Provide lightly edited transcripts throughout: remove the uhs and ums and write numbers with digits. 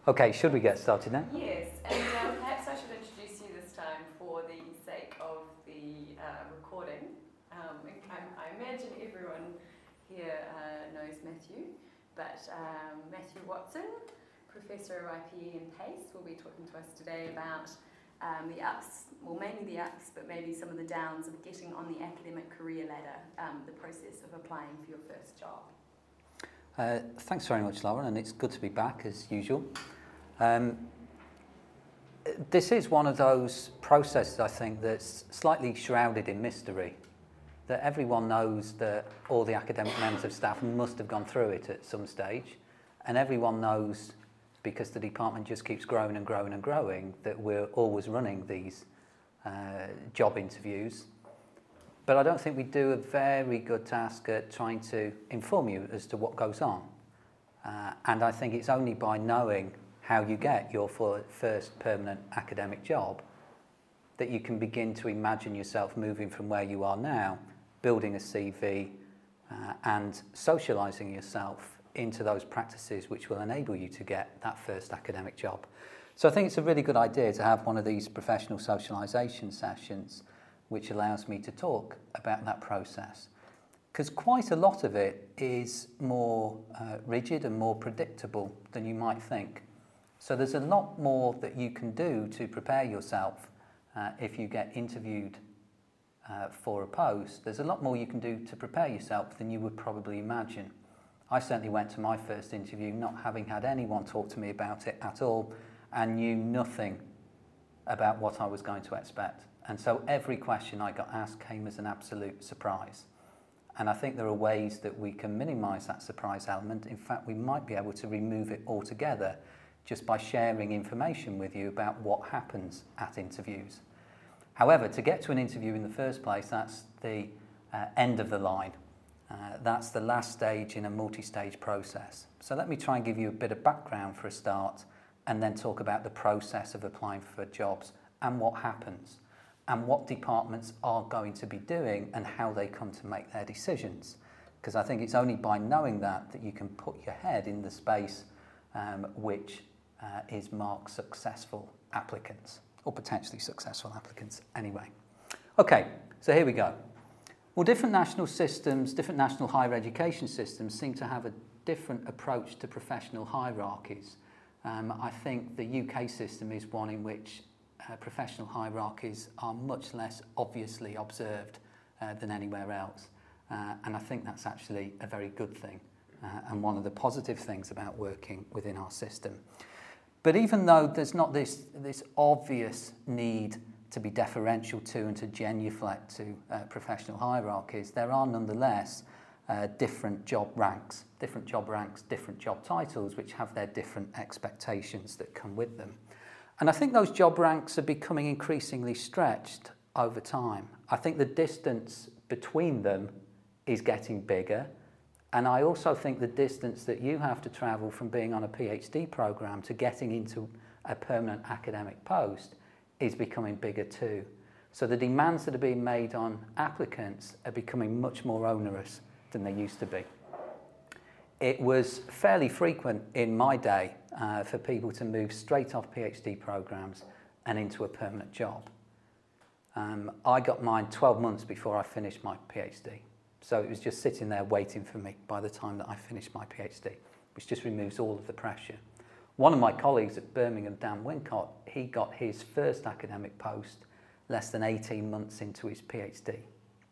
Okay, should we get started now? Yes, and perhaps I should introduce you this time for the sake of the recording. I imagine everyone here knows Matthew, but Matthew Watson, Professor of IPE and PACE, will be talking to us today about the ups, well mainly the ups, but maybe some of the downs of getting on the academic career ladder, the process of applying for your first job. Thanks very much, Lauren, and it's good to be back as usual. This is one of those processes, I think, that's slightly shrouded in mystery, that everyone knows that all the academic members of staff must have gone through it at some stage, and everyone knows, because the department just keeps growing and growing and growing, that we're always running these job interviews. But I don't think we do a very good task at trying to inform you as to what goes on. And I think it's only by knowing how you get your first permanent academic job that you can begin to imagine yourself moving from where you are now, building a CV and socialising yourself into those practices which will enable you to get that first academic job. So I think it's a really good idea to have one of these professional socialisation sessions which allows me to talk about that process. Because quite a lot of it is more rigid and more predictable than you might think. So there's a lot more that you can do to prepare yourself if you get interviewed for a post. There's a lot more you can do to prepare yourself than you would probably imagine. I certainly went to my first interview not having had anyone talk to me about it at all and knew nothing about what I was going to expect. And so every question I got asked came as an absolute surprise. And I think there are ways that we can minimise that surprise element. In fact, we might be able to remove it altogether just by sharing information with you about what happens at interviews. However, to get to an interview in the first place, that's the end of the line. That's the last stage in a multi-stage process. So let me try and give you a bit of background for a start and then talk about the process of applying for jobs and what happens, and what departments are going to be doing and how they come to make their decisions. Because I think it's only by knowing that you can put your head in the space which is marked successful applicants, or potentially successful applicants anyway. Okay, so here we go. Well, different national systems, different national higher education systems seem to have a different approach to professional hierarchies. I think the UK system is one in which professional hierarchies are much less obviously observed than anywhere else. And I think that's actually a very good thing and one of the positive things about working within our system. But even though there's not this obvious need to be deferential to and to genuflect to professional hierarchies, there are nonetheless different job ranks, different job titles, which have their different expectations that come with them. And I think those job ranks are becoming increasingly stretched over time. I think the distance between them is getting bigger. And I also think the distance that you have to travel from being on a PhD programme to getting into a permanent academic post is becoming bigger too. So the demands that are being made on applicants are becoming much more onerous than they used to be. It was fairly frequent in my day for people to move straight off PhD programmes and into a permanent job. I got mine 12 months before I finished my PhD. So it was just sitting there waiting for me by the time that I finished my PhD, which just removes all of the pressure. One of my colleagues at Birmingham, Dan Wincott, he got his first academic post less than 18 months into his PhD.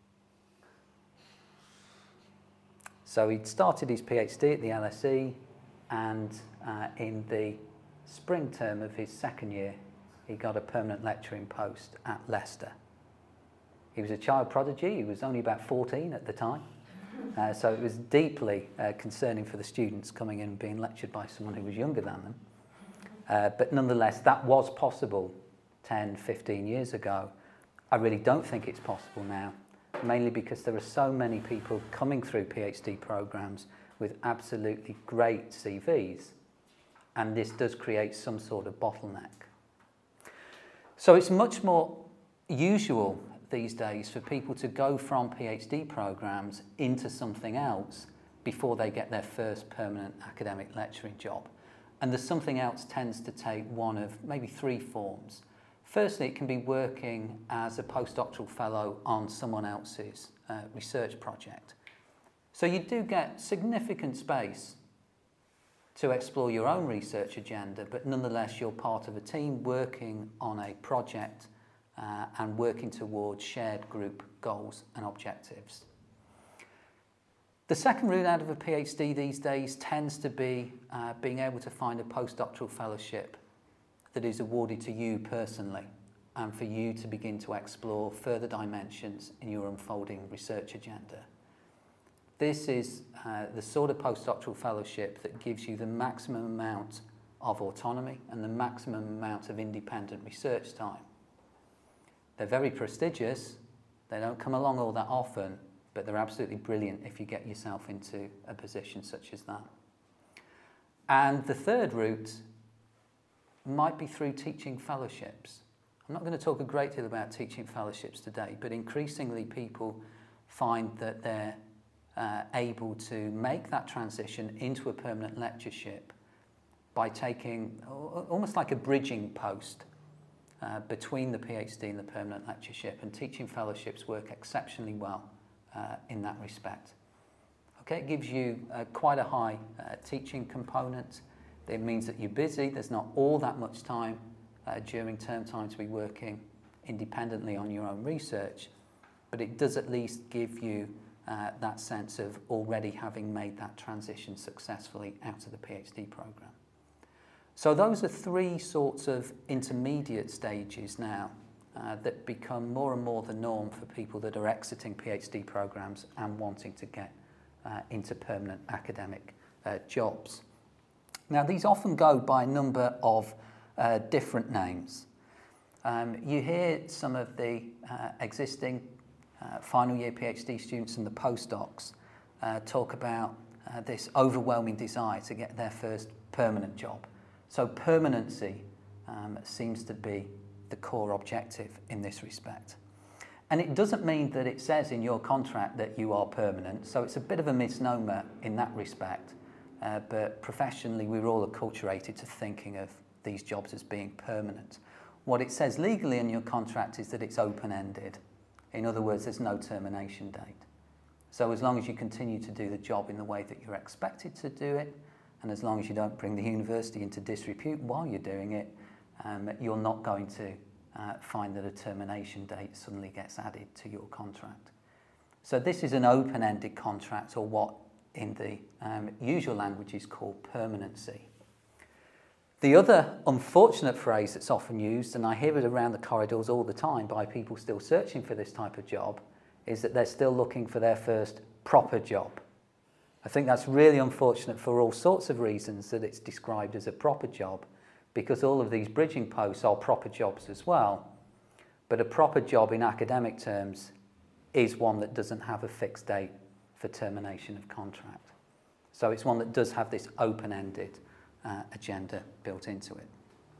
So he'd started his PhD at the LSE, and in the spring term of his second year, he got a permanent lecturing post at Leicester. He was a child prodigy. He was only about 14 at the time. So it was deeply concerning for the students coming in and being lectured by someone who was younger than them. But nonetheless, that was possible 10, 15 years ago. I really don't think it's possible now, mainly because there are so many people coming through PhD programmes with absolutely great CVs, and this does create some sort of bottleneck. So it's much more usual these days for people to go from PhD programmes into something else before they get their first permanent academic lecturing job. And the something else tends to take one of maybe three forms. Firstly, it can be working as a postdoctoral fellow on someone else's research project. So you do get significant space to explore your own research agenda, but nonetheless you're part of a team working on a project and working towards shared group goals and objectives. The second route out of a PhD these days tends to be being able to find a postdoctoral fellowship that is awarded to you personally and for you to begin to explore further dimensions in your unfolding research agenda. This is the sort of postdoctoral fellowship that gives you the maximum amount of autonomy and the maximum amount of independent research time. They're very prestigious, they don't come along all that often, but they're absolutely brilliant if you get yourself into a position such as that. And the third route might be through teaching fellowships. I'm not going to talk a great deal about teaching fellowships today, but increasingly people find that they're able to make that transition into a permanent lectureship by taking almost like a bridging post between the PhD and the permanent lectureship, and teaching fellowships work exceptionally well in that respect. Okay, it gives you quite a high teaching component. It means that you're busy. There's not all that much time during term time to be working independently on your own research, but it does at least give you that sense of already having made that transition successfully out of the PhD program. So those are three sorts of intermediate stages now that become more and more the norm for people that are exiting PhD programs and wanting to get into permanent academic jobs. Now, these often go by a number of different names. You hear some of the existing final year PhD students and the postdocs talk about this overwhelming desire to get their first permanent job. So permanency seems to be the core objective in this respect. And it doesn't mean that it says in your contract that you are permanent, so it's a bit of a misnomer in that respect. But professionally, we're all acculturated to thinking of these jobs as being permanent. What it says legally in your contract is that it's open-ended. In other words, there's no termination date. So as long as you continue to do the job in the way that you're expected to do it, and as long as you don't bring the university into disrepute while you're doing it, you're not going to find that a termination date suddenly gets added to your contract. So this is an open-ended contract, or what in the usual language is called permanency. The other unfortunate phrase that's often used, and I hear it around the corridors all the time by people still searching for this type of job, is that they're still looking for their first proper job. I think that's really unfortunate for all sorts of reasons that it's described as a proper job, because all of these bridging posts are proper jobs as well. But a proper job in academic terms is one that doesn't have a fixed date for termination of contract. So it's one that does have this open-ended agenda built into it.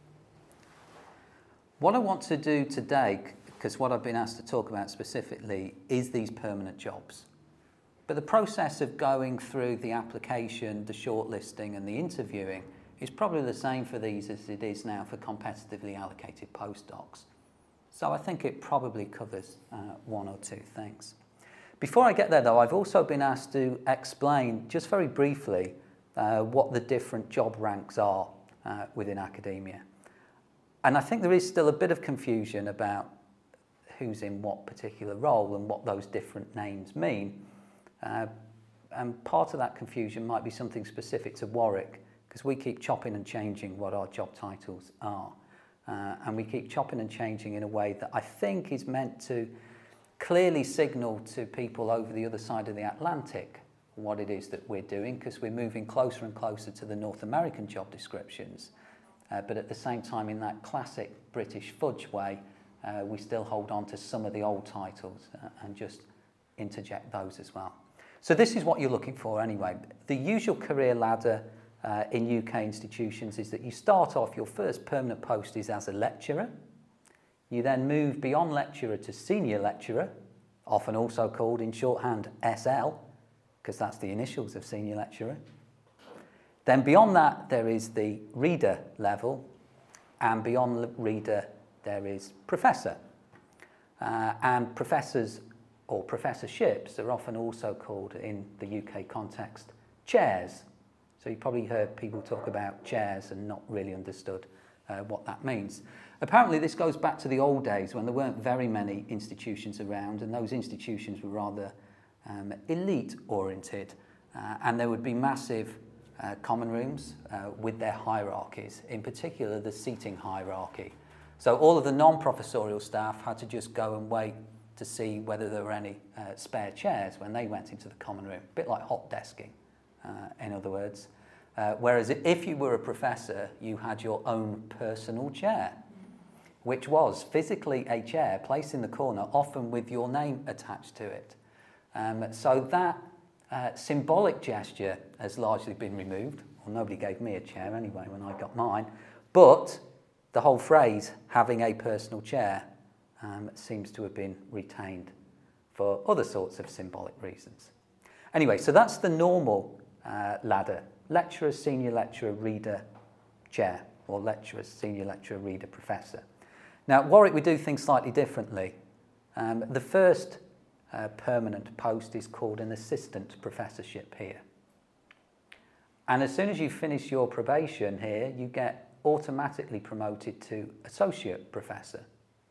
What I want to do today, because what I've been asked to talk about specifically, is these permanent jobs. But the process of going through the application, the shortlisting and the interviewing is probably the same for these as it is now for competitively allocated postdocs. So I think it probably covers one or two things. Before I get there though, I've also been asked to explain just very briefly what the different job ranks are within academia. And I think there is still a bit of confusion about who's in what particular role and what those different names mean. And part of that confusion might be something specific to Warwick, because we keep chopping and changing what our job titles are. And we keep chopping and changing in a way that I think is meant to clearly signal to people over the other side of the Atlantic what it is that we're doing, because we're moving closer and closer to the North American job descriptions. But at the same time, in that classic British fudge way, we still hold on to some of the old titles and just interject those as well. So this is what you're looking for anyway. The usual career ladder in UK institutions is that you start off, your first permanent post is as a lecturer. You then move beyond lecturer to senior lecturer, often also called in shorthand SL, because that's the initials of senior lecturer. Then beyond that, there is the reader level, and beyond the reader, there is professor. And professors or professorships are often also called, in the UK context, chairs. So you've probably heard people talk about chairs and not really understood what that means. Apparently this goes back to the old days when there weren't very many institutions around, and those institutions were rather elite oriented, and there would be massive common rooms with their hierarchies, in particular the seating hierarchy. So all of the non-professorial staff had to just go and wait to see whether there were any spare chairs when they went into the common room, a bit like hot desking, in other words. Whereas if you were a professor, you had your own personal chair, which was physically a chair placed in the corner, often with your name attached to it. So that symbolic gesture has largely been removed. Well, nobody gave me a chair anyway when I got mine. But the whole phrase, having a personal chair, seems to have been retained for other sorts of symbolic reasons. Anyway, so that's the normal ladder. Lecturer, senior lecturer, reader, chair, or lecturer, senior lecturer, reader, professor. Now, at Warwick, we do things slightly differently. The first permanent post is called an assistant professorship here. And as soon as you finish your probation here, you get automatically promoted to associate professor.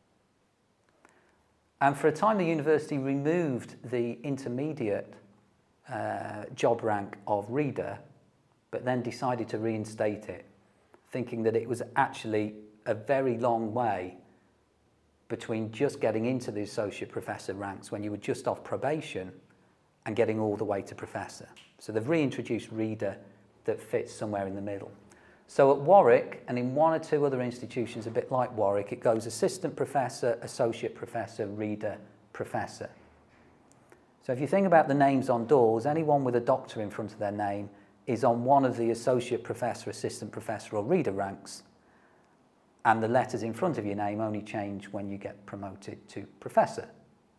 And for a time, the university removed the intermediate job rank of reader, but then decided to reinstate it, thinking that it was actually a very long way between just getting into the associate professor ranks when you were just off probation and getting all the way to professor. So they've reintroduced reader that fits somewhere in the middle. So at Warwick, and in one or two other institutions a bit like Warwick, it goes assistant professor, associate professor, reader, professor. So if you think about the names on doors, anyone with a doctor in front of their name is on one of the associate professor, assistant professor or reader ranks, and the letters in front of your name only change when you get promoted to professor.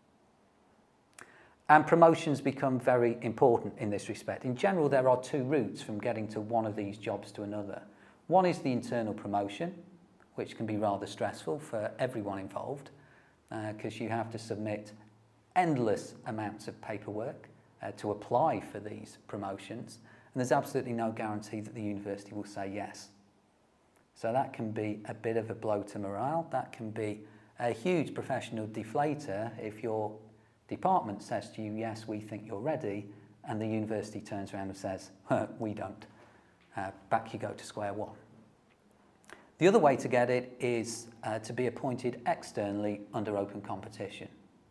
And promotions become very important in this respect. In general, there are two routes from getting to one of these jobs to another. One is the internal promotion, which can be rather stressful for everyone involved, because you have to submit endless amounts of paperwork to apply for these promotions, and there's absolutely no guarantee that the university will say yes. So that can be a bit of a blow to morale. That can be a huge professional deflator if your department says to you, yes, we think you're ready, and the university turns around and says, we don't. Back you go to square one. The other way to get it is to be appointed externally under open competition.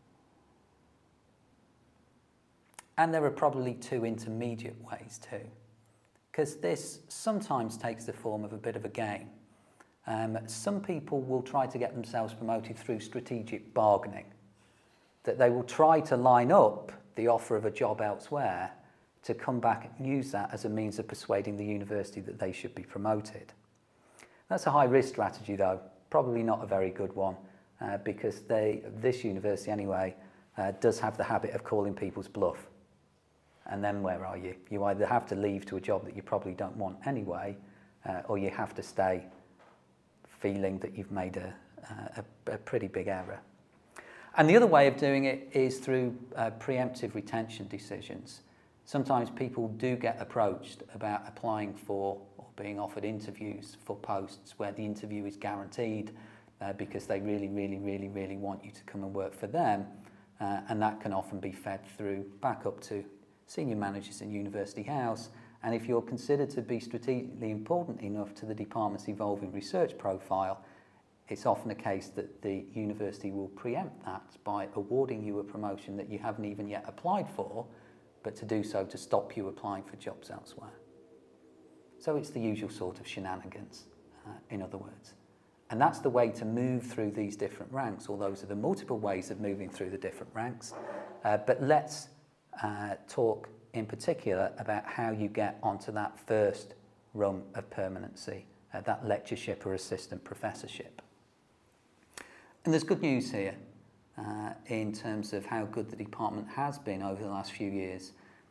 And there are probably two intermediate ways too, because this sometimes takes the form of a bit of a game. Some people will try to get themselves promoted through strategic bargaining, that they will try to line up the offer of a job elsewhere to come back and use that as a means of persuading the university that they should be promoted. That's a high-risk strategy, though, probably not a very good one, because this university anyway does have the habit of calling people's bluff. And then where are you? You either have to leave to a job that you probably don't want anyway, or you have to stay feeling that you've made a pretty big error. And the other way of doing it is through preemptive retention decisions. Sometimes people do get approached about applying for or being offered interviews for posts where the interview is guaranteed because they really, really, really, really want you to come and work for them. And that can often be fed through back up to senior managers in University House. And if you're considered to be strategically important enough to the department's evolving research profile, it's often a case that the university will preempt that by awarding you a promotion that you haven't even yet applied for, but to do so to stop you applying for jobs elsewhere. So it's the usual sort of shenanigans, in other words. And that's the way to move through these different ranks, or those are the multiple ways of moving through the different ranks. But let's talk in particular about how you get onto that first rung of permanency, that lectureship or assistant professorship. And there's good news here in terms of how good the department has been over the last few years.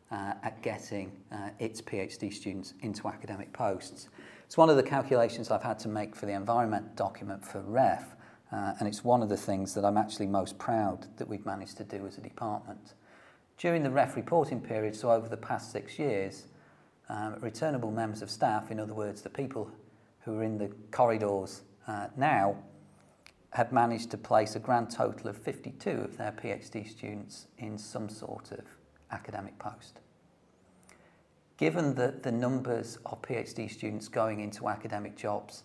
at getting its PhD students into academic posts. It's one of the calculations I've had to make for the environment document for REF, and it's one of the things that I'm actually most proud that we've managed to do as a department. During the REF reporting period, so over the past 6 years, returnable members of staff, in other words, the people who are in the corridors now, have managed to place a grand total of 52 of their PhD students in some sort of academic post. Given that the numbers of PhD students going into academic jobs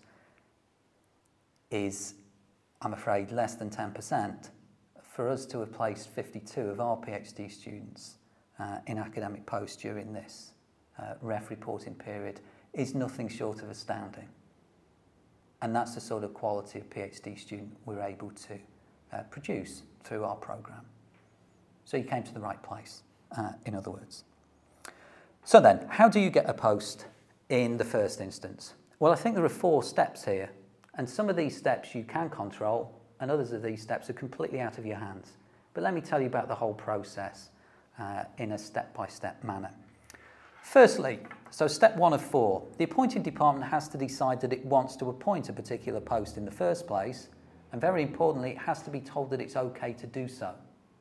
is, I'm afraid, less than 10%, for us to have placed 52 of our PhD students in academic posts during this REF reporting period is nothing short of astounding. And that's the sort of quality of PhD student we're able to produce through our programme. So you came to the right place, in other words. So then, how do you get a post in the first instance? Well, I think there are 4 steps here, and some of these steps you can control, and others of these steps are completely out of your hands. But let me tell you about the whole process in a step-by-step manner. Firstly, so step 1 of 4, the appointing department has to decide that it wants to appoint a particular post in the first place, and very importantly, it has to be told that it's okay to do so.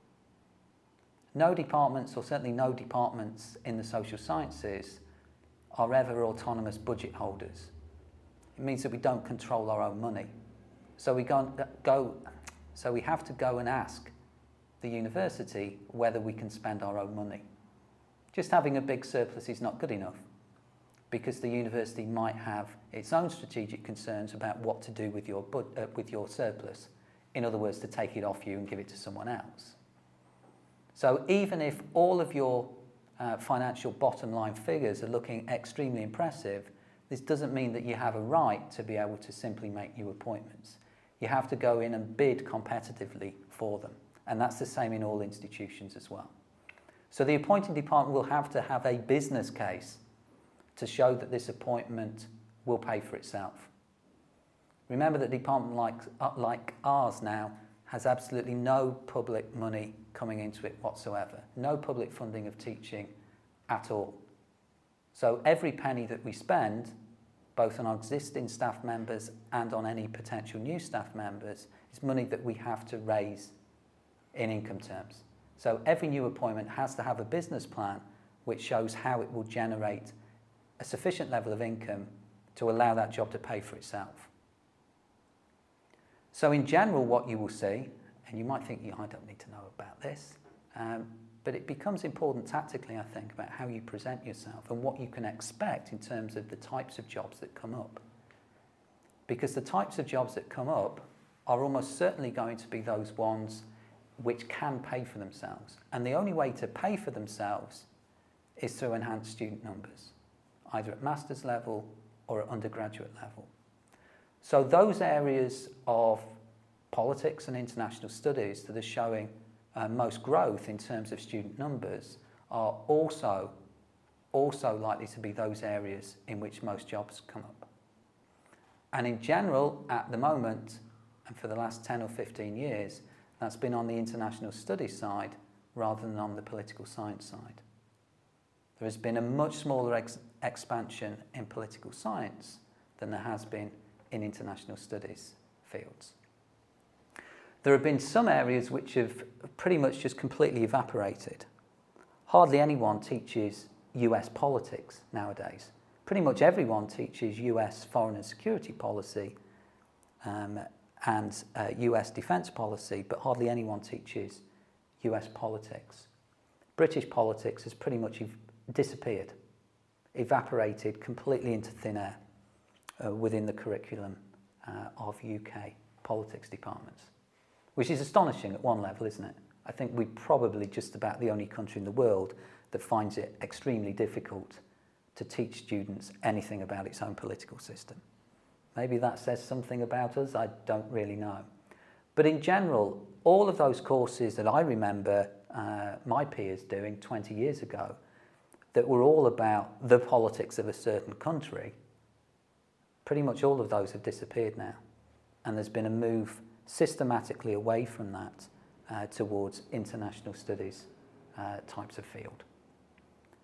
No departments, or certainly no departments in the social sciences, are ever autonomous budget holders. It means that we don't control our own money. So we have to go and ask the university whether we can spend our own money. Just having a big surplus is not good enough, because the university might have its own strategic concerns about what to do with your surplus. In other words, to take it off you and give it to someone else. So even if all of your financial bottom line figures are looking extremely impressive, this doesn't mean that you have a right to be able to simply make new appointments. You have to go in and bid competitively for them. And that's the same in all institutions as well. So the appointing department will have to have a business case to show that this appointment will pay for itself. Remember that a department like ours now has absolutely no public money coming into it whatsoever. No public funding of teaching at all. So every penny that we spend, both on our existing staff members and on any potential new staff members, is money that we have to raise in income terms. So every new appointment has to have a business plan which shows how it will generate a sufficient level of income to allow that job to pay for itself. So in general, what you will see, and you might think, I don't need to know about this, but it becomes important tactically, I think, about how you present yourself and what you can expect in terms of the types of jobs that come up. Because the types of jobs that come up are almost certainly going to be those ones which can pay for themselves. And the only way to pay for themselves is through enhanced student numbers, either at master's level or at undergraduate level. So those areas of politics and international studies that are showing most growth in terms of student numbers are also likely to be those areas in which most jobs come up. And in general, at the moment, and for the last 10 or 15 years, that's been on the international studies side rather than on the political science side. There has been a much smaller expansion in political science than there has been in international studies fields. There have been some areas which have pretty much just completely evaporated. Hardly anyone teaches US politics nowadays. Pretty much everyone teaches US foreign and security policy and US defence policy, but hardly anyone teaches US politics. British politics has pretty much disappeared, evaporated completely into thin air within the curriculum of UK politics departments, which is astonishing at one level, isn't it? I think we're probably just about the only country in the world that finds it extremely difficult to teach students anything about its own political system. Maybe that says something about us, I don't really know. But in general, all of those courses that I remember my peers doing 20 years ago that were all about the politics of a certain country, pretty much all of those have disappeared now. And there's been a move systematically away from that towards international studies types of field.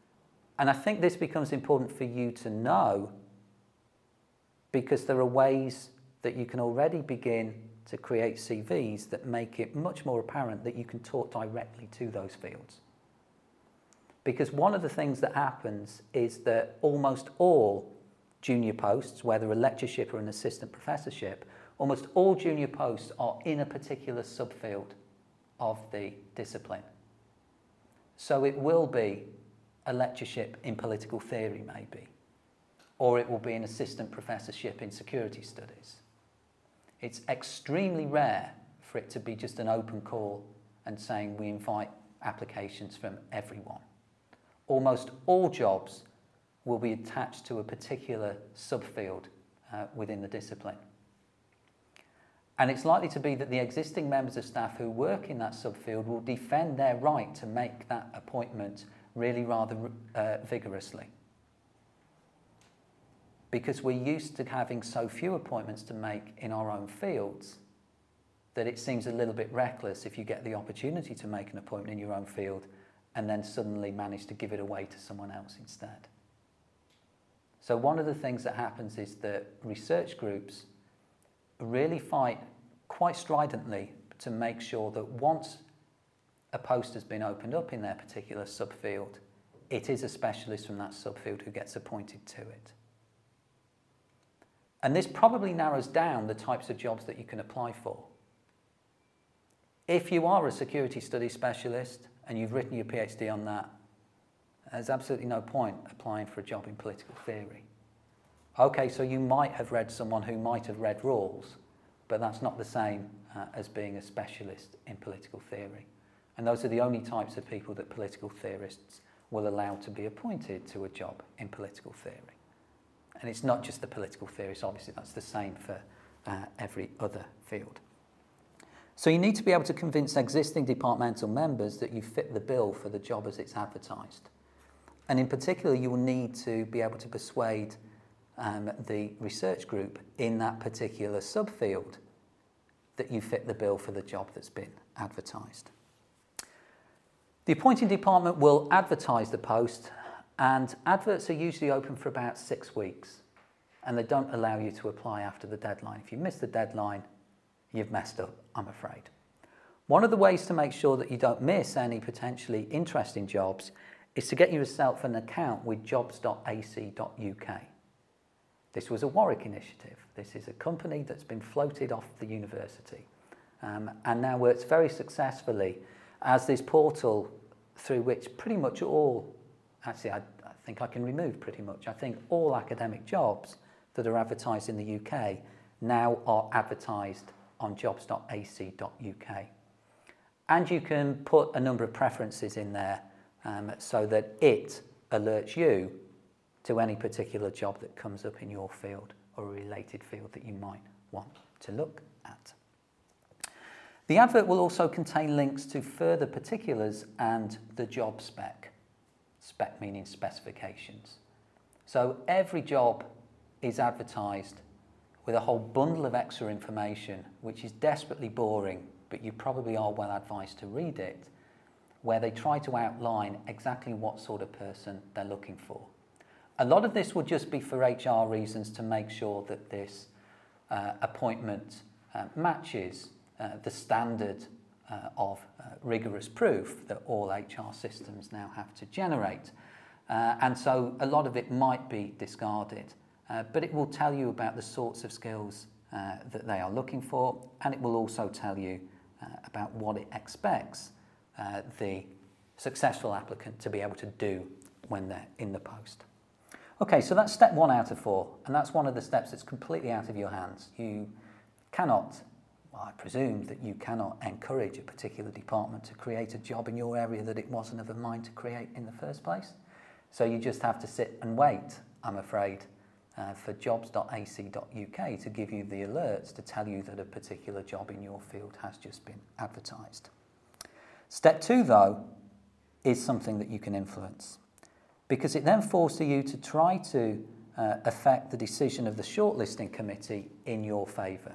And I think this becomes important for you to know because there are ways that you can already begin to create CVs that make it much more apparent that you can talk directly to those fields. Because one of the things that happens is that almost all junior posts, whether a lectureship or an assistant professorship, almost all junior posts are in a particular subfield of the discipline. So it will be a lectureship in political theory, maybe, or it will be an assistant professorship in security studies. It's extremely rare for it to be just an open call and saying we invite applications from everyone. Almost all jobs will be attached to a particular subfield within the discipline. And it's likely to be that the existing members of staff who work in that subfield will defend their right to make that appointment really rather vigorously. Because we're used to having so few appointments to make in our own fields that it seems a little bit reckless if you get the opportunity to make an appointment in your own field and then suddenly manage to give it away to someone else instead. So one of the things that happens is that research groups really fight quite stridently to make sure that once a post has been opened up in their particular subfield, it is a specialist from that subfield who gets appointed to it. And this probably narrows down the types of jobs that you can apply for. If you are a security studies specialist and you've written your PhD on that, there's absolutely no point applying for a job in political theory. Okay, so you might have read someone who might have read Rawls, but that's not the same as being a specialist in political theory. And those are the only types of people that political theorists will allow to be appointed to a job in political theory. And it's not just the political theorists, obviously that's the same for every other field. So you need to be able to convince existing departmental members that you fit the bill for the job as it's advertised. And in particular, you will need to be able to persuade the research group in that particular subfield that you fit the bill for the job that's been advertised. The appointing department will advertise the post, and adverts are usually open for about 6 weeks, and they don't allow you to apply after the deadline. If you miss the deadline, you've messed up, I'm afraid. One of the ways to make sure that you don't miss any potentially interesting jobs is to get yourself an account with jobs.ac.uk. This was a Warwick initiative. This is a company that's been floated off the university and now works very successfully as this portal through which pretty much all, actually I think I can remove pretty much, I think all academic jobs that are advertised in the UK now are advertised on jobs.ac.uk. And you can put a number of preferences in there so that it alerts you to any particular job that comes up in your field or a related field that you might want to look at. The advert will also contain links to further particulars and the job spec. Spec meaning specifications. So every job is advertised with a whole bundle of extra information, which is desperately boring, but you probably are well advised to read it, where they try to outline exactly what sort of person they're looking for. A lot of this will just be for HR reasons to make sure that this appointment matches the standard of rigorous proof that all HR systems now have to generate. And so a lot of it might be discarded, but it will tell you about the sorts of skills that they are looking for, and it will also tell you about what it expects the successful applicant to be able to do when they're in the post. Okay, so that's step 1 out of 4, and that's one of the steps that's completely out of your hands. You cannot, well, I presume that you cannot encourage a particular department to create a job in your area that it wasn't of a mind to create in the first place. So you just have to sit and wait, I'm afraid, for jobs.ac.uk to give you the alerts to tell you that a particular job in your field has just been advertised. Step 2, though, is something that you can influence, because it then forces you to try to affect the decision of the shortlisting committee in your favour.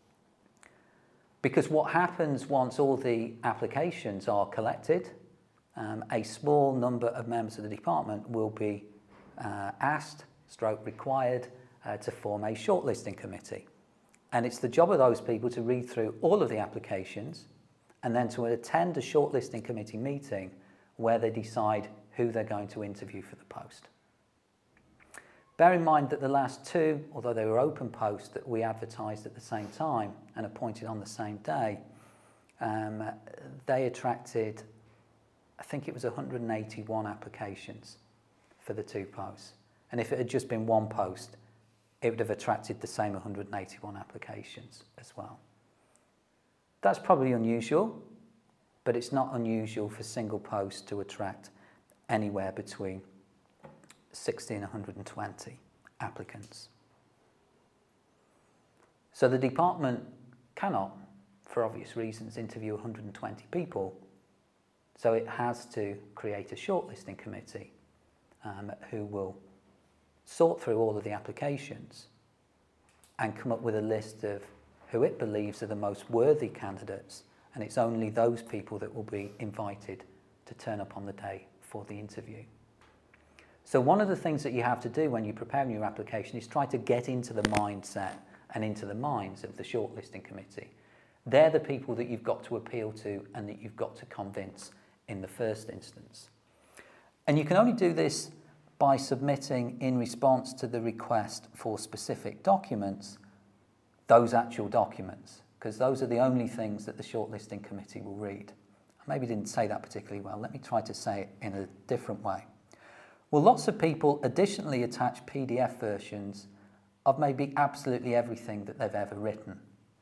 Because what happens once all the applications are collected a small number of members of the department will be asked, stroke required, to form a shortlisting committee. And it's the job of those people to read through all of the applications and then to attend a shortlisting committee meeting where they decide who they're going to interview for the post. Bear in mind that the last two, although they were open posts that we advertised at the same time and appointed on the same day, they attracted, I think it was 181 applications for the two posts. And if it had just been one post, it would have attracted the same 181 applications as well. That's probably unusual, but it's not unusual for single posts to attract anywhere between 60 and 120 applicants. So the department cannot, for obvious reasons, interview 120 people, so it has to create a shortlisting committee who will sort through all of the applications and come up with a list of who it believes are the most worthy candidates, and it's only those people that will be invited to turn up on the day for the interview. So one of the things that you have to do when you're preparing your application is try to get into the mindset and into the minds of the shortlisting committee. They're the people that you've got to appeal to and that you've got to convince in the first instance. And you can only do this by submitting in response to the request for specific documents, those actual documents, because those are the only things that the shortlisting committee will read. I maybe didn't say that particularly well. Let me try to say it in a different way. Well, lots of people additionally attach PDF versions of maybe absolutely everything that they've ever written.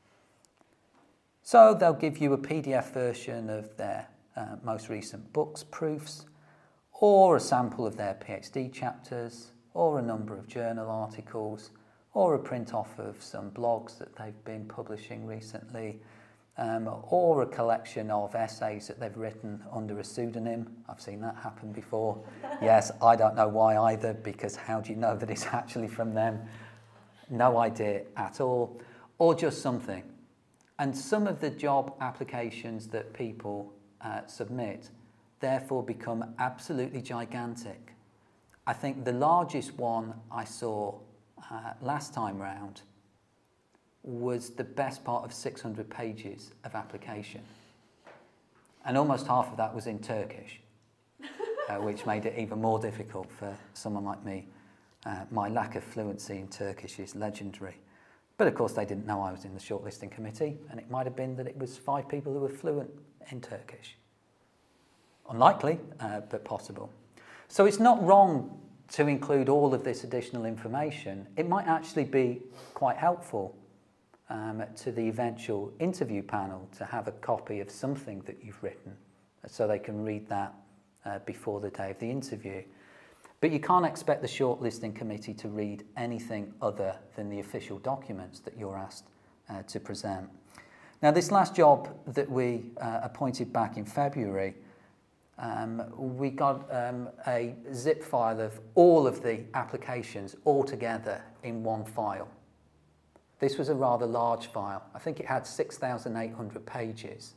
So they'll give you a PDF version of their most recent books, proofs, or a sample of their PhD chapters, or a number of journal articles, or a print off of some blogs that they've been publishing recently, or a collection of essays that they've written under a pseudonym. I've seen that happen before. Yes, I don't know why either, because how do you know that it's actually from them? No idea at all. Or just something. And some of the job applications that people submit therefore become absolutely gigantic. I think the largest one I saw last time round was the best part of 600 pages of application. And almost half of that was in Turkish, which made it even more difficult for someone like me. My lack of fluency in Turkish is legendary. But of course they didn't know I was in the shortlisting committee, and it might have been that it was 5 people who were fluent in Turkish. Unlikely, but possible. So it's not wrong to include all of this additional information. It might actually be quite helpful to the eventual interview panel to have a copy of something that you've written so they can read that before the day of the interview. But you can't expect the shortlisting committee to read anything other than the official documents that you're asked to present. Now, this last job that we appointed back in February, we got a zip file of all of the applications all together in one file. This was a rather large file. I think it had 6,800 pages.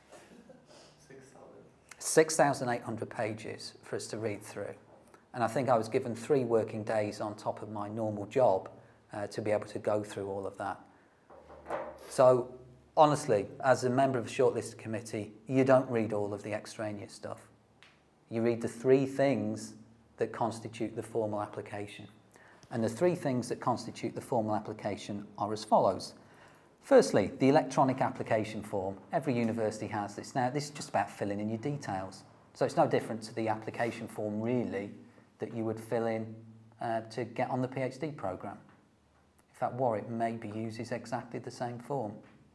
6,800 pages for us to read through. And I think I was given 3 working days on top of my normal job to be able to go through all of that. So, honestly, as a member of the shortlisted committee, you don't read all of the extraneous stuff. You read the 3 things that constitute the formal application. And the 3 things that constitute the formal application are as follows. Firstly, the electronic application form. Every university has this now. This is just about filling in your details. So it's no different to the application form, really, that you would fill in to get on the PhD programme. In fact, Warwick maybe uses exactly the same form.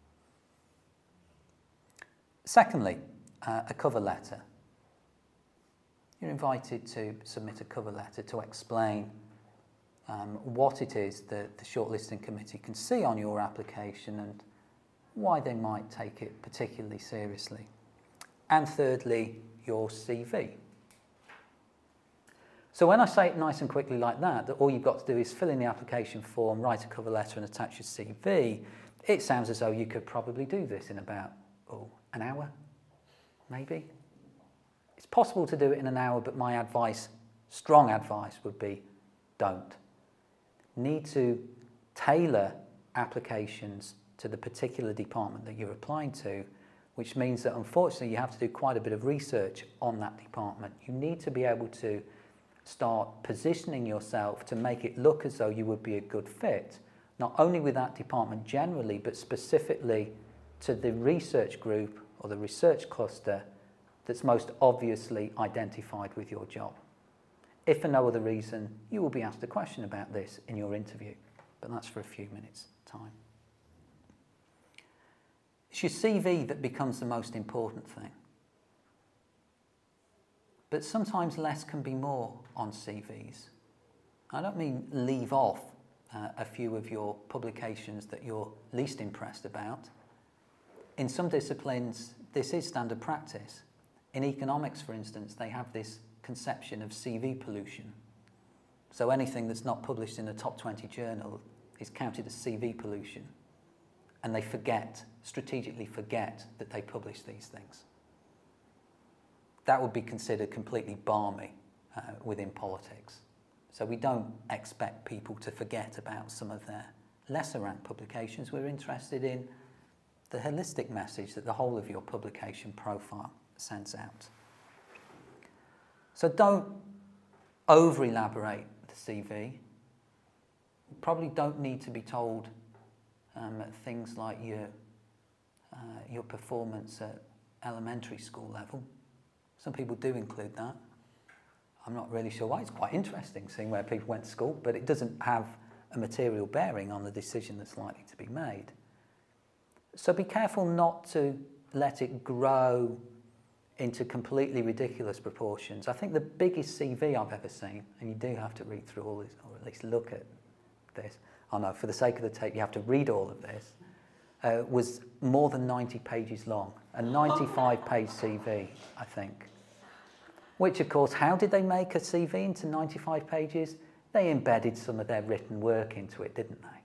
Secondly, a cover letter. You're invited to submit a cover letter to explain what it is that the shortlisting committee can see on your application and why they might take it particularly seriously. And thirdly, your CV. So when I say it nice and quickly like that all you've got to do is fill in the application form, write a cover letter and attach your CV, it sounds as though you could probably do this in about, an hour, maybe. It's possible to do it in an hour, but my advice, strong advice, would be don't. Need to tailor applications to the particular department that you're applying to, which means that unfortunately you have to do quite a bit of research on that department. You need to be able to start positioning yourself to make it look as though you would be a good fit, not only with that department generally, but specifically to the research group or the research cluster that's most obviously identified with your job. If for no other reason, you will be asked a question about this in your interview, but that's for a few minutes' time. It's your CV that becomes the most important thing. But sometimes less can be more on CVs. I don't mean leave off a few of your publications that you're least impressed about. In some disciplines, this is standard practice. In economics, for instance, they have this conception of CV pollution. So anything that's not published in a top 20 journal is counted as CV pollution. And they strategically forget that they publish these things. That would be considered completely balmy within politics. So we don't expect people to forget about some of their lesser ranked publications. We're interested in the holistic message that the whole of your publication profile sends out. So don't over-elaborate the CV. You probably don't need to be told things like your performance at elementary school level. Some people do include that. I'm not really sure why. It's quite interesting seeing where people went to school, but it doesn't have a material bearing on the decision that's likely to be made. So be careful not to let it grow into completely ridiculous proportions. I think the biggest CV I've ever seen, and you do have to read through all this, or at least look at this. Oh no, for the sake of the tape, you have to read all of this. Was more than 90 pages long, a 95-page CV, I think. Which, of course, how did they make a CV into 95 pages? They embedded some of their written work into it, didn't they?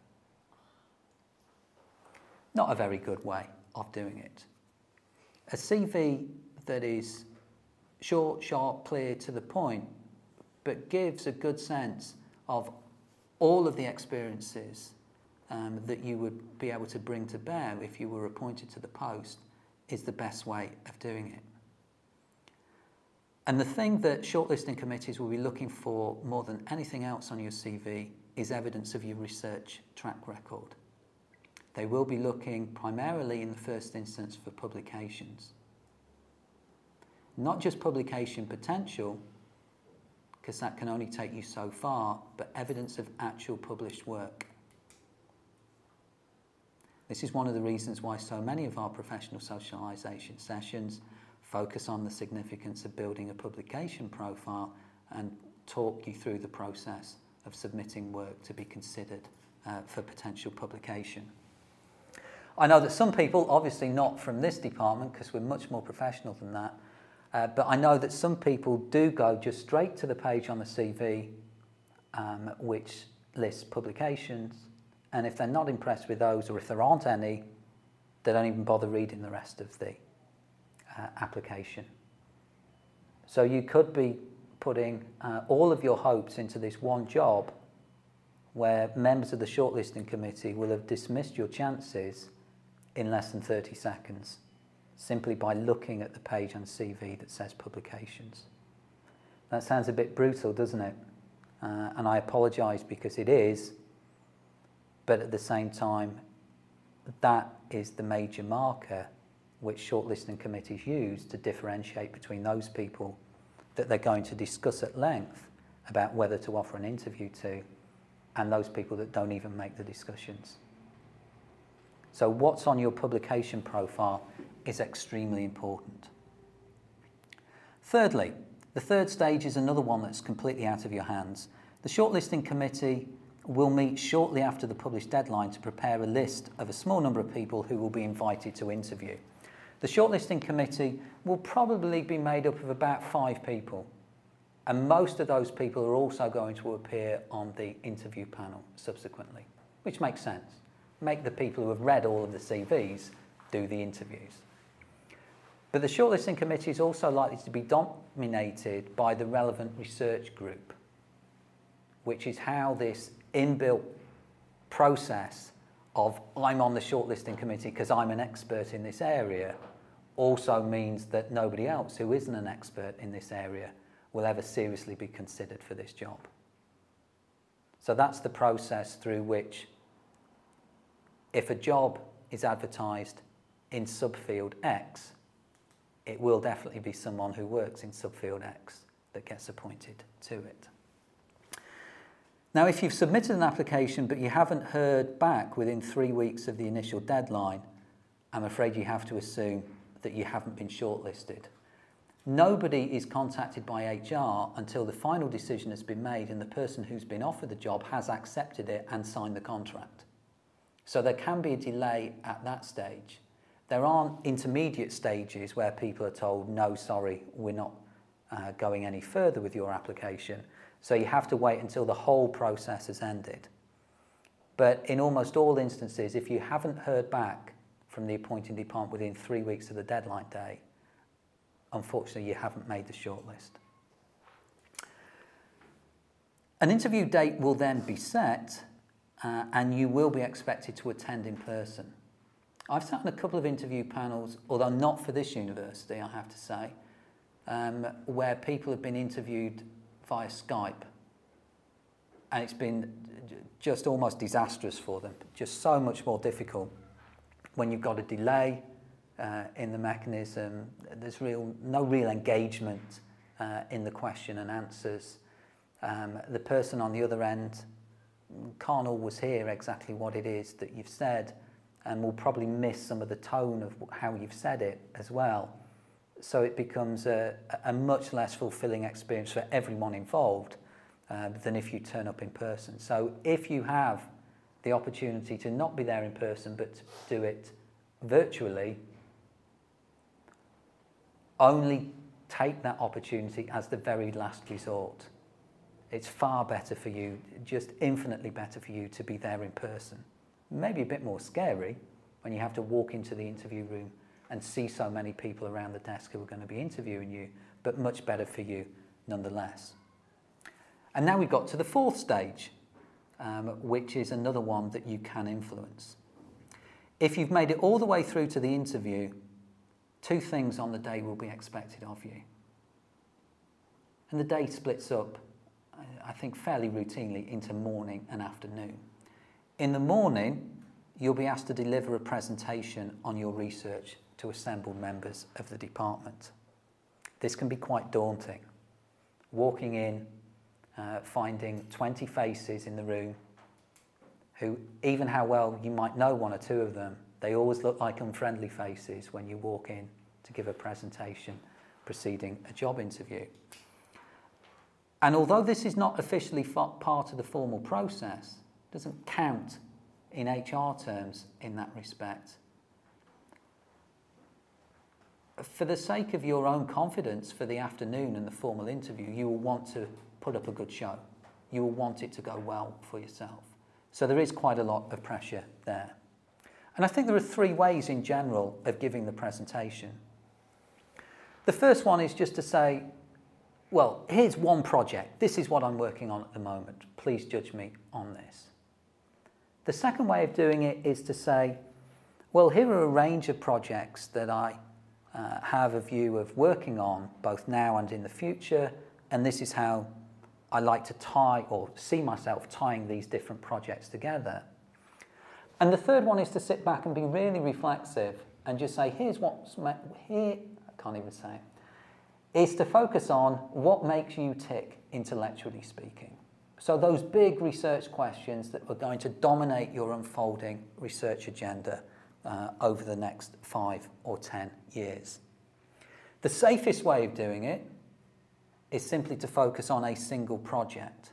Not a very good way of doing it. A CV that is short, sharp, clear, to the point, but gives a good sense of all of the experiences that you would be able to bring to bear if you were appointed to the post is the best way of doing it. And the thing that shortlisting committees will be looking for more than anything else on your CV is evidence of your research track record. They will be looking primarily in the first instance for publications. Not just publication potential, because that can only take you so far, but evidence of actual published work. This is one of the reasons why so many of our professional socialisation sessions focus on the significance of building a publication profile and talk you through the process of submitting work to be considered for potential publication. I know that some people, obviously not from this department because we're much more professional than that, but I know that some people do go just straight to the page on the CV which lists publications, and if they're not impressed with those, or if there aren't any, they don't even bother reading the rest of the application. So you could be putting all of your hopes into this one job where members of the shortlisting committee will have dismissed your chances in less than 30 seconds simply by looking at the page on CV that says publications. That sounds a bit brutal, doesn't it? And I apologise because it is, but at the same time, that is the major marker which shortlisting committees use to differentiate between those people that they're going to discuss at length about whether to offer an interview to and those people that don't even make the discussions. So what's on your publication profile is extremely important. Thirdly, the third stage is another one that's completely out of your hands. The shortlisting committee will meet shortly after the published deadline to prepare a list of a small number of people who will be invited to interview. The shortlisting committee will probably be made up of about 5 people, and most of those people are also going to appear on the interview panel subsequently, which makes sense. Make the people who have read all of the CVs do the interviews. But the shortlisting committee is also likely to be dominated by the relevant research group, which is how this inbuilt process of I'm on the shortlisting committee because I'm an expert in this area also means that nobody else who isn't an expert in this area will ever seriously be considered for this job. So that's the process through which, if a job is advertised in subfield X, it will definitely be someone who works in subfield X that gets appointed to it. Now, if you've submitted an application but you haven't heard back within 3 weeks of the initial deadline, I'm afraid you have to assume that you haven't been shortlisted. Nobody is contacted by HR until the final decision has been made and the person who's been offered the job has accepted it and signed the contract. So there can be a delay at that stage. There aren't intermediate stages where people are told, no, sorry, we're not going any further with your application. So you have to wait until the whole process has ended. But in almost all instances, if you haven't heard back from the appointing department within 3 weeks of the deadline day, unfortunately, you haven't made the shortlist. An interview date will then be set, and you will be expected to attend in person. I've sat on a couple of interview panels, although not for this university, I have to say, where people have been interviewed via Skype, and it's been just almost disastrous for them, just so much more difficult when you've got a delay in the mechanism. There's no real engagement in the question and answers. The person on the other end can't always hear exactly what it is that you've said, and will probably miss some of the tone of how you've said it as well. So it becomes a much less fulfilling experience for everyone involved than if you turn up in person. So if you have the opportunity to not be there in person but to do it virtually, only take that opportunity as the very last resort. It's far better for you, just infinitely better for you to be there in person. Maybe a bit more scary when you have to walk into the interview room and see so many people around the desk who are going to be interviewing you, but much better for you nonetheless. And now we've got to the fourth stage, which is another one that you can influence. If you've made it all the way through to the interview, 2 things on the day will be expected of you. And the day splits up, I think, fairly routinely into morning and afternoon. In the morning, you'll be asked to deliver a presentation on your research to assembled members of the department. This can be quite daunting. Walking in, finding 20 faces in the room who, even how well you might know 1 or 2 of them, they always look like unfriendly faces when you walk in to give a presentation preceding a job interview. And although this is not officially part of the formal process, it doesn't count in HR terms in that respect. For the sake of your own confidence for the afternoon and the formal interview, you will want to put up a good show. You will want it to go well for yourself. So there is quite a lot of pressure there. And I think there are 3 ways in general of giving the presentation. The first one is just to say, well, here's one project. This is what I'm working on at the moment. Please judge me on this. The second way of doing it is to say, well, here are a range of projects that I have a view of working on both now and in the future, and this is how I like to tie or see myself tying these different projects together. And the third one is to sit back and be really reflexive and just say, here's what's here, I can't even say it, is to focus on what makes you tick intellectually speaking. So those big research questions that are going to dominate your unfolding research agenda over the next 5 or 10 years. The safest way of doing it is simply to focus on a single project.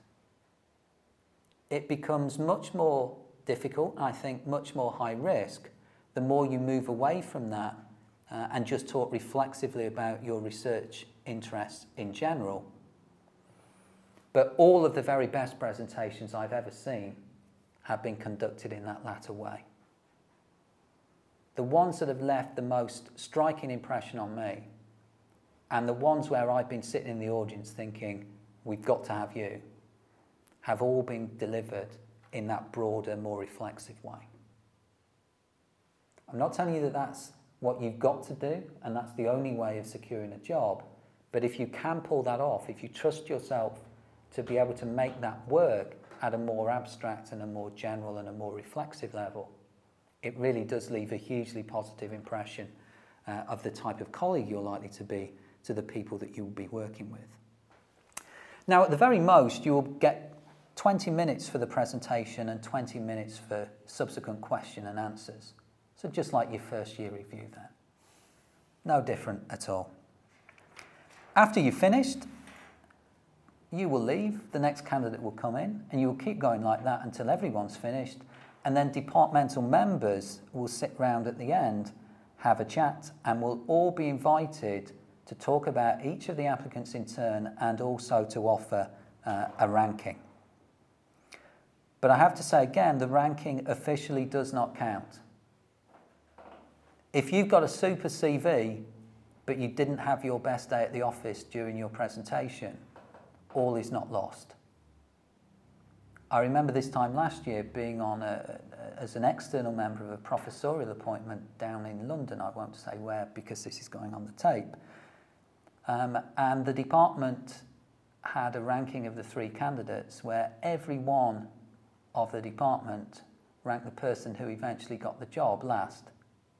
It becomes much more difficult, I think much more high risk, the more you move away from that and just talk reflexively about your research interests in general. But all of the very best presentations I've ever seen have been conducted in that latter way. the ones that have left the most striking impression on me, and the ones where I've been sitting in the audience thinking, we've got to have you, have all been delivered in that broader, more reflexive way. I'm not telling you that that's what you've got to do and that's the only way of securing a job, but if you can pull that off, if you trust yourself to be able to make that work at a more abstract and a more general and a more reflexive level, it really does leave a hugely positive impression of the type of colleague you're likely to be to the people that you will be working with. Now, at the very most, you will get 20 minutes for the presentation and 20 minutes for subsequent question and answers. So just like your first year review then. No different at all. After you've finished, you will leave, the next candidate will come in, and you will keep going like that until everyone's finished, and then departmental members will sit round at the end, have a chat, and will all be invited to talk about each of the applicants in turn and also to offer a ranking. But I have to say again, the ranking officially does not count. If you've got a super CV, but you didn't have your best day at the office during your presentation, all is not lost. I remember this time last year being on as an external member of a professorial appointment down in London. I won't say where because this is going on the tape. And the department had a ranking of the 3 candidates where every one of the department ranked the person who eventually got the job last.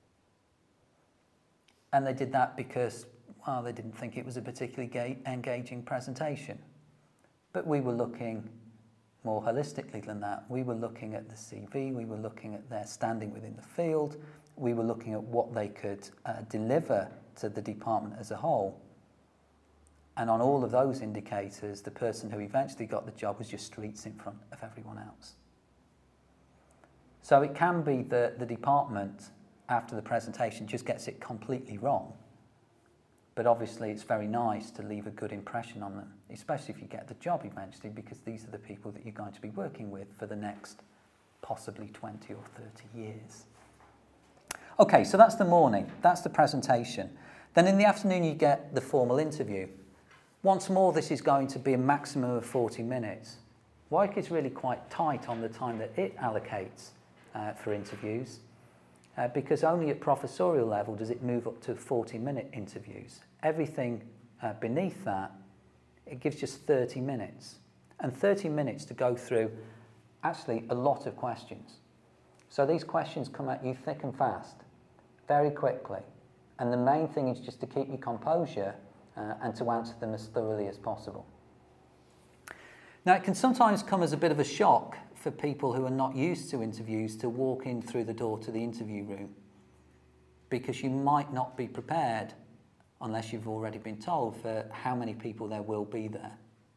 And they did that because, well, they didn't think it was a particularly engaging presentation. But we were looking more holistically than that. We were looking at the CV, we were looking at their standing within the field, we were looking at what they could deliver to the department as a whole. And on all of those indicators, the person who eventually got the job was just streets in front of everyone else. So it can be that the department, after the presentation, just gets it completely wrong. But obviously it's very nice to leave a good impression on them, especially if you get the job eventually, because these are the people that you're going to be working with for the next possibly 20 or 30 years. Okay, so that's the morning, that's the presentation. Then in the afternoon you get the formal interview. Once more, this is going to be a maximum of 40 minutes. Warwick is really quite tight on the time that it allocates for interviews, because only at professorial level does it move up to 40-minute interviews. Everything beneath that, it gives just 30 minutes. And 30 minutes to go through actually a lot of questions. So these questions come at you thick and fast, very quickly. And the main thing is just to keep your composure and to answer them as thoroughly as possible. Now, it can sometimes come as a bit of a shock for people who are not used to interviews to walk in through the door to the interview room, because you might not be prepared, unless you've already been told, for how many people there will be there.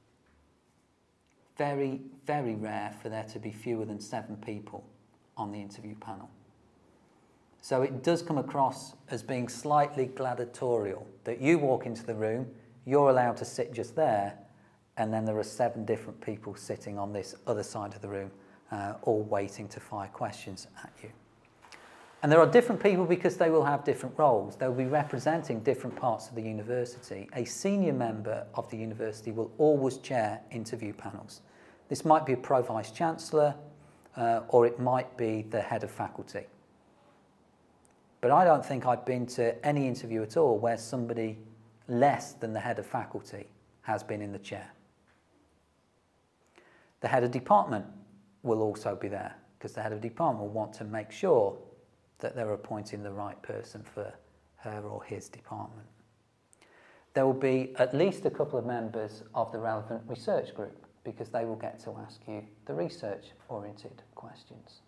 Very, very rare for there to be fewer than 7 people on the interview panel. So it does come across as being slightly gladiatorial, that you walk into the room, you're allowed to sit just there, and then there are 7 different people sitting on this other side of the room, all waiting to fire questions at you. And there are different people because they will have different roles. They'll be representing different parts of the university. A senior member of the university will always chair interview panels. This might be a Pro-Vice-Chancellor, or it might be the head of faculty. But I don't think I've been to any interview at all where somebody less than the head of faculty has been in the chair. The head of department will also be there, because the head of department will want to make sure that they're appointing the right person for her or his department. There will be at least a couple of members of the relevant research group, because they will get to ask you the research-oriented questions.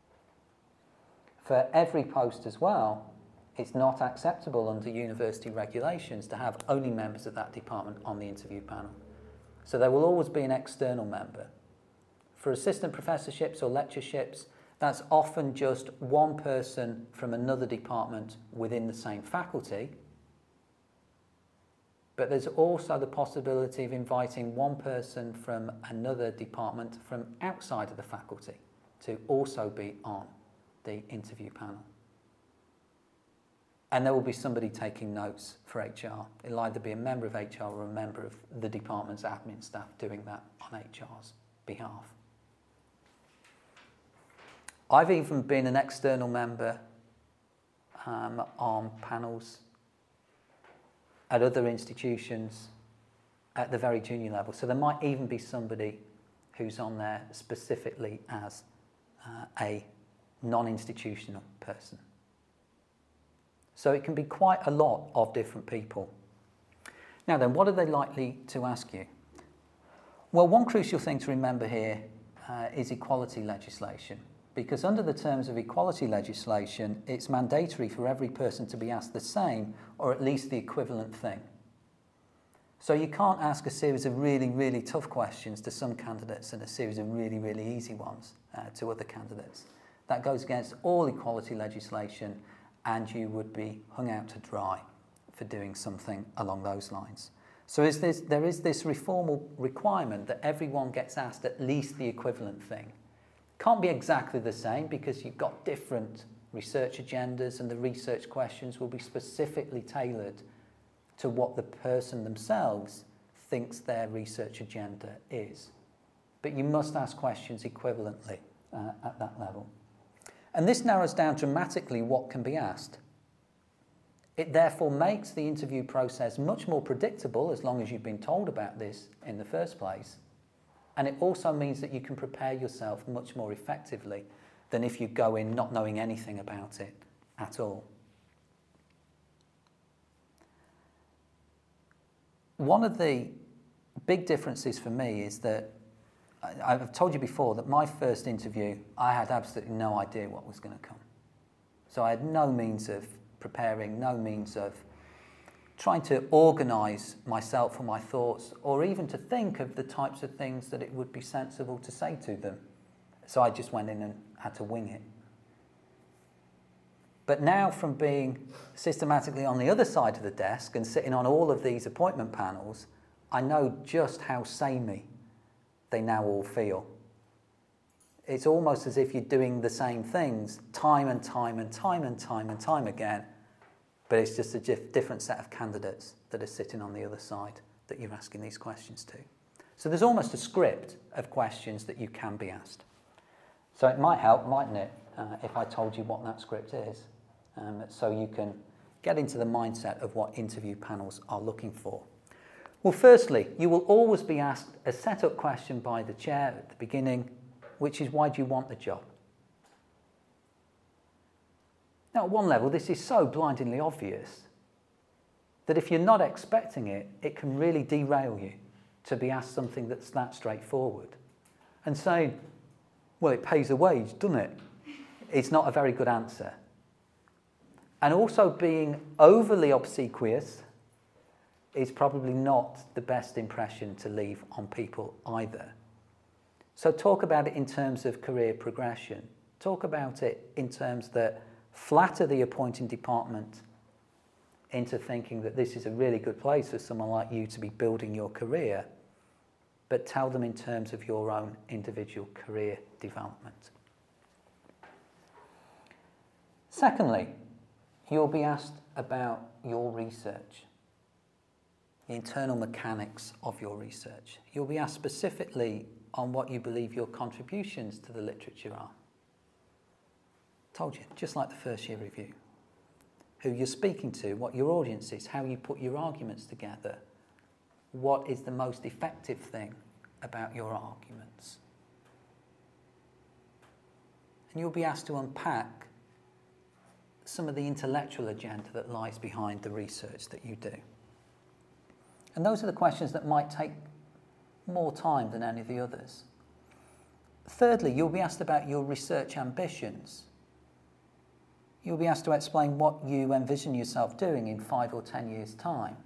For every post as well, it's not acceptable under university regulations to have only members of that department on the interview panel. So there will always be an external member. For assistant professorships or lectureships, that's often just one person from another department within the same faculty. But there's also the possibility of inviting one person from another department from outside of the faculty to also be on the interview panel. And there will be somebody taking notes for HR. It'll either be a member of HR or a member of the department's admin staff doing that on HR's behalf. I've even been an external member on panels at other institutions at the very junior level. So there might even be somebody who's on there specifically as a non-institutional person. So it can be quite a lot of different people. Now then, what are they likely to ask you? Well, one crucial thing to remember here is equality legislation. Because under the terms of equality legislation, it's mandatory for every person to be asked the same, or at least the equivalent thing. So you can't ask a series of really, really tough questions to some candidates and a series of really, really easy ones to other candidates. That goes against all equality legislation, and you would be hung out to dry for doing something along those lines. So there is this reformal requirement that everyone gets asked at least the equivalent thing. Can't be exactly the same because you've got different research agendas, and the research questions will be specifically tailored to what the person themselves thinks their research agenda is. But you must ask questions equivalently at that level. And this narrows down dramatically what can be asked. It therefore makes the interview process much more predictable as long as you've been told about this in the first place. And it also means that you can prepare yourself much more effectively than if you go in not knowing anything about it at all. One of the big differences for me is that I've told you before that my first interview, I had absolutely no idea what was going to come. So I had no means of preparing, no means of trying to organise myself or my thoughts, or even to think of the types of things that it would be sensible to say to them. So I just went in and had to wing it. But now, from being systematically on the other side of the desk and sitting on all of these appointment panels, I know just how samey they now all feel. It's almost as if you're doing the same things time and time and time and time and time again, but it's just a different set of candidates that are sitting on the other side that you're asking these questions to. So there's almost a script of questions that you can be asked. So it might help, mightn't it, if I told you what that script is, so you can get into the mindset of what interview panels are looking for. Well, firstly, you will always be asked a set-up question by the chair at the beginning, which is, why do you want the job? Now, at one level, this is so blindingly obvious that if you're not expecting it, it can really derail you to be asked something that's that straightforward. And saying, well, it pays a wage, doesn't it? It's not a very good answer. And also being overly obsequious is probably not the best impression to leave on people either. So talk about it in terms of career progression. Talk about it in terms that flatter the appointing department into thinking that this is a really good place for someone like you to be building your career, but tell them in terms of your own individual career development. Secondly, you'll be asked about your research, the internal mechanics of your research. You'll be asked specifically on what you believe your contributions to the literature are. Told you, just like the first year review. Who you're speaking to, what your audience is, how you put your arguments together, what is the most effective thing about your arguments. And you'll be asked to unpack some of the intellectual agenda that lies behind the research that you do. And those are the questions that might take more time than any of the others. Thirdly, you'll be asked about your research ambitions. You'll be asked to explain what you envision yourself doing in 5 or 10 years' time.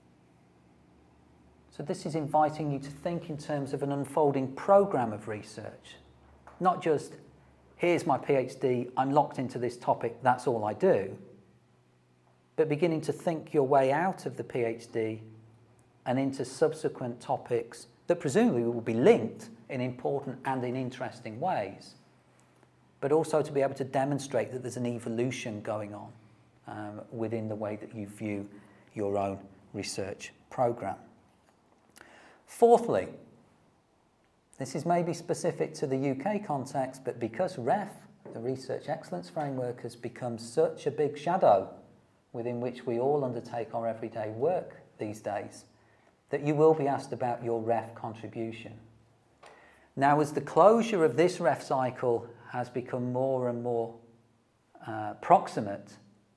So this is inviting you to think in terms of an unfolding programme of research, not just, here's my PhD, I'm locked into this topic, that's all I do, but beginning to think your way out of the PhD and into subsequent topics that presumably will be linked in important and in interesting ways, but also to be able to demonstrate that there's an evolution going on within the way that you view your own research programme. Fourthly, this is maybe specific to the UK context, but because REF, the Research Excellence Framework, has become such a big shadow within which we all undertake our everyday work these days, that you will be asked about your REF contribution. Now, as the closure of this REF cycle has become more and more proximate,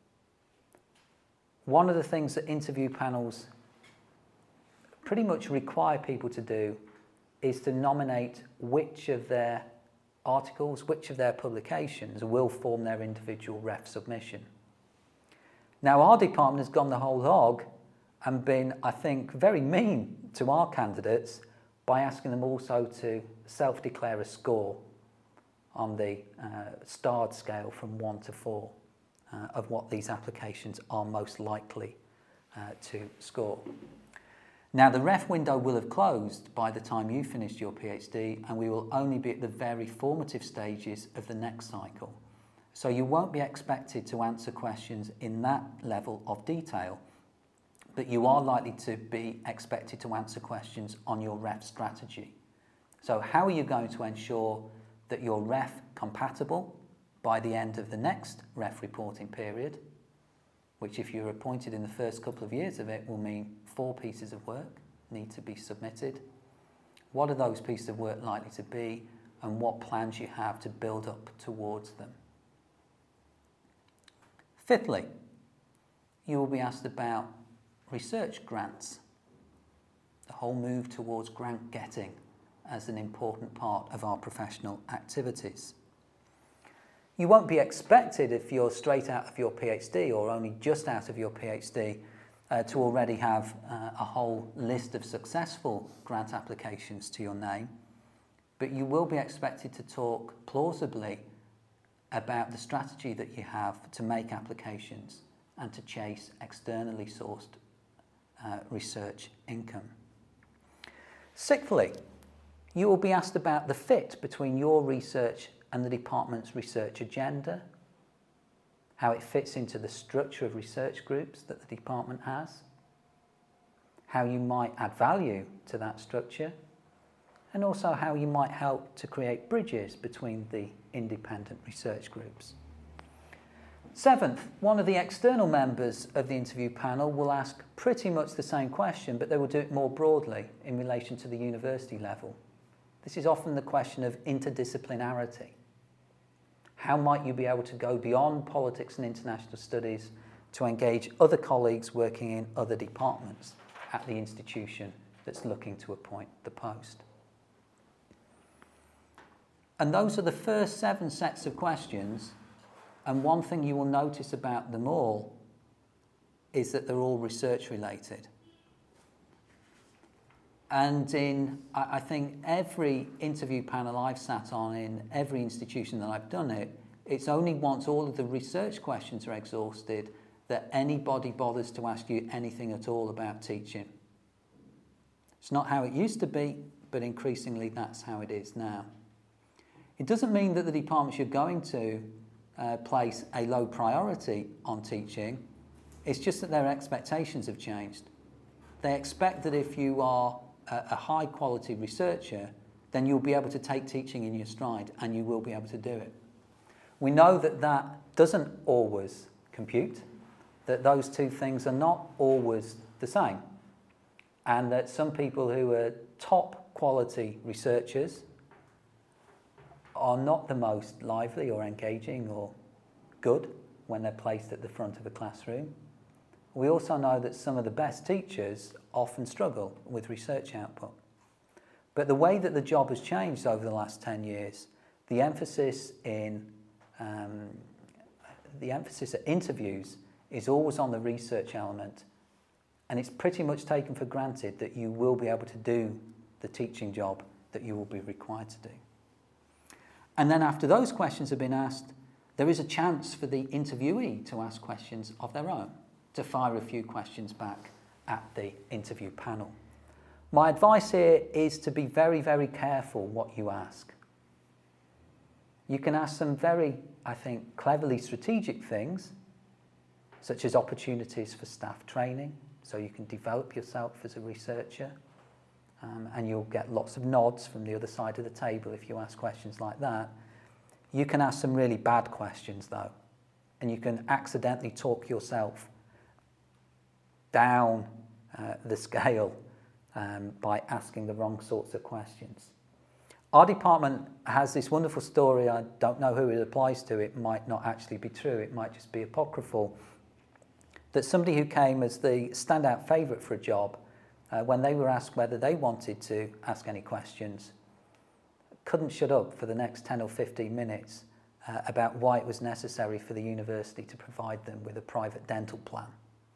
one of the things that interview panels pretty much require people to do is to nominate which of their articles, which of their publications will form their individual REF submission. Now, our department has gone the whole hog and been, I think, very mean to our candidates by asking them also to self-declare a score on the starred scale from 1 to 4 of what these applications are most likely to score. Now, the REF window will have closed by the time you finished your PhD, and we will only be at the very formative stages of the next cycle. So you won't be expected to answer questions in that level of detail, but you are likely to be expected to answer questions on your REF strategy. So how are you going to ensure that you're REF compatible by the end of the next REF reporting period, which if you're appointed in the first couple of years of it will mean 4 pieces of work need to be submitted. What are those pieces of work likely to be, and what plans you have to build up towards them? Fifthly, you will be asked about research grants, the whole move towards grant getting as an important part of our professional activities. You won't be expected, if you're straight out of your PhD or only just out of your PhD, to already have a whole list of successful grant applications to your name, but you will be expected to talk plausibly about the strategy that you have to make applications and to chase externally sourced research income. Sixthly, you will be asked about the fit between your research and the department's research agenda, how it fits into the structure of research groups that the department has, how you might add value to that structure, and also how you might help to create bridges between the independent research groups. Seventh, one of the external members of the interview panel will ask pretty much the same question, but they will do it more broadly in relation to the university level. This is often the question of interdisciplinarity. How might you be able to go beyond politics and international studies to engage other colleagues working in other departments at the institution that's looking to appoint the post? And those are the first 7 sets of questions, and one thing you will notice about them all is that they're all research related. And in, I think, every interview panel I've sat on in every institution that I've done it, it's only once all of the research questions are exhausted that anybody bothers to ask you anything at all about teaching. It's not how it used to be, but increasingly that's how it is now. It doesn't mean that the departments you're going to place a low priority on teaching. It's just that their expectations have changed. They expect that if you are a high quality researcher, then you'll be able to take teaching in your stride and you will be able to do it. We know that that doesn't always compute, that those two things are not always the same, and that some people who are top quality researchers are not the most lively or engaging or good when they're placed at the front of a classroom. We also know that some of the best teachers often struggle with research output. But the way that the job has changed over the last 10 years, the emphasis at interviews is always on the research element, and it's pretty much taken for granted that you will be able to do the teaching job that you will be required to do. And then after those questions have been asked, there is a chance for the interviewee to ask questions of their own, to fire a few questions back at the interview panel. My advice here is to be very, very careful what you ask. You can ask some very, I think, cleverly strategic things, such as opportunities for staff training, so you can develop yourself as a researcher, and you'll get lots of nods from the other side of the table if you ask questions like that. You can ask some really bad questions though, and you can accidentally talk yourself down the scale by asking the wrong sorts of questions. Our department has this wonderful story. I don't know who it applies to. It might not actually be true. It might just be apocryphal. That somebody who came as the standout favourite for a job, when they were asked whether they wanted to ask any questions, couldn't shut up for the next 10 or 15 minutes about why it was necessary for the university to provide them with a private dental plan.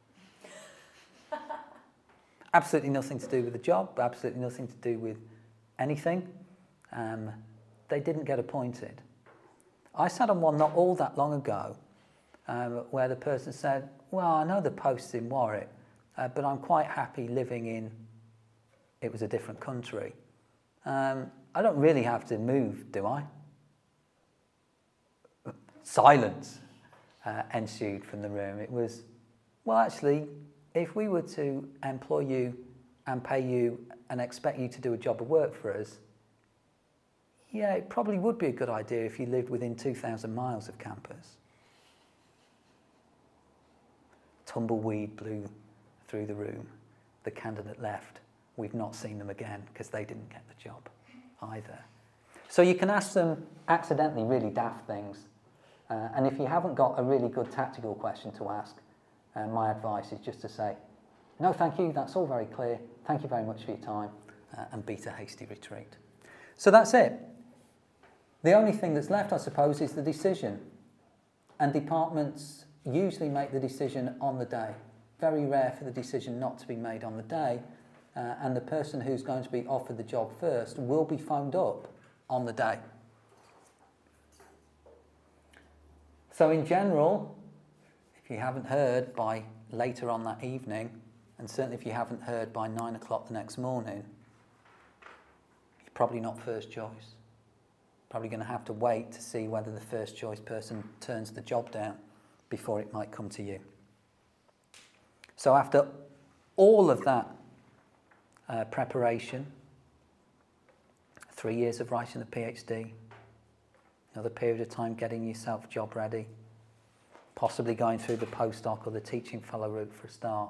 Absolutely nothing to do with the job, absolutely nothing to do with anything. They didn't get appointed. I sat on one not all that long ago where the person said, well, I know the post's in Warwick, but I'm quite happy living in, it was a different country. I don't really have to move, do I? Silence ensued from the room. It was, well, actually, if we were to employ you and pay you and expect you to do a job of work for us, yeah, it probably would be a good idea if you lived within 2,000 miles of campus. Tumbleweed blew through the room. The candidate left. We've not seen them again because they didn't get the job either. So you can ask them accidentally really daft things. And if you haven't got a really good tactical question to ask, my advice is just to say, no, thank you, that's all very clear. Thank you very much for your time, and beat a hasty retreat. So that's it. The only thing that's left, I suppose, is the decision. And departments usually make the decision on the day. Very rare for the decision not to be made on the day. And the person who's going to be offered the job first will be phoned up on the day. So in general, if you haven't heard by later on that evening, and certainly if you haven't heard by 9 o'clock the next morning, you're probably not first choice. Probably going to have to wait to see whether the first choice person turns the job down before it might come to you. So after all of that preparation, 3 years of writing the PhD, another period of time getting yourself job ready, possibly going through the postdoc or the teaching fellow route for a start,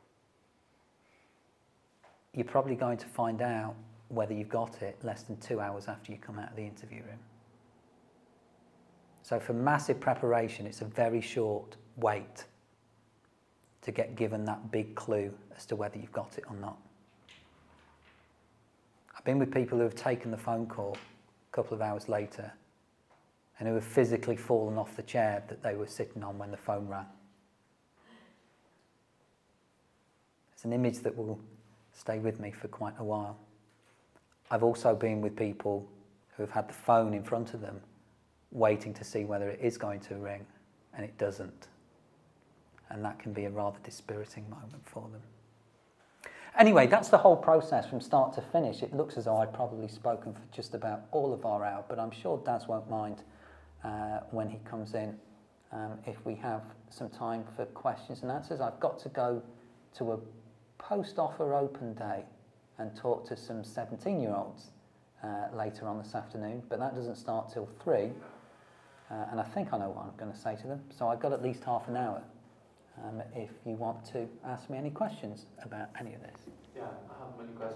you're probably going to find out whether you've got it less than 2 hours after you come out of the interview room. So for massive preparation, it's a very short wait to get given that big clue as to whether you've got it or not. I've been with people who have taken the phone call a couple of hours later and who have physically fallen off the chair that they were sitting on when the phone rang. It's an image that will stay with me for quite a while. I've also been with people who have had the phone in front of them waiting to see whether it is going to ring, and it doesn't. And that can be a rather dispiriting moment for them. Anyway, that's the whole process from start to finish. It looks as though I've probably spoken for just about all of our hour, but I'm sure Daz won't mind when he comes in if we have some time for questions and answers. I've got to go to a post-offer open day and talk to some 17-year-olds later on this afternoon, but that doesn't start till 3, and I think I know what I'm going to say to them, so I've got at least half an hour if you want to ask me any questions about any of this. Yeah, I have many questions.